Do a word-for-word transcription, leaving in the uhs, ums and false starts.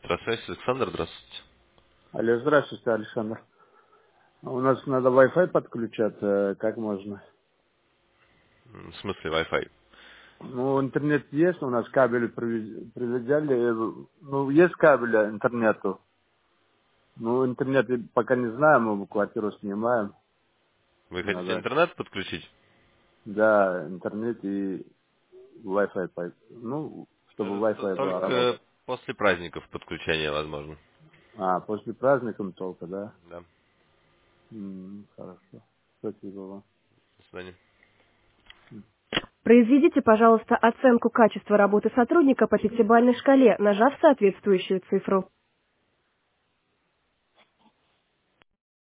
Электросвязь, Александр, здравствуйте. Алло, здравствуйте, Александр. У нас надо Wi-Fi подключаться, как можно? М, В смысле Wi-Fi? Ну, интернет есть, у нас кабель привез- привезли, э, ну, есть кабель интернету. Ну, интернет и пока не знаем, мы квартиру снимаем. Вы хотите Надо, интернет подключить? да, интернет и Wi-Fi, по- ну, чтобы Это т- Wi-Fi была только работать. после праздников подключение возможно. А, после праздников только, да? Да. М, хорошо. Спасибо вам. До свидания. Произведите, пожалуйста, оценку качества работы сотрудника по пятибалльной шкале, нажав соответствующую цифру.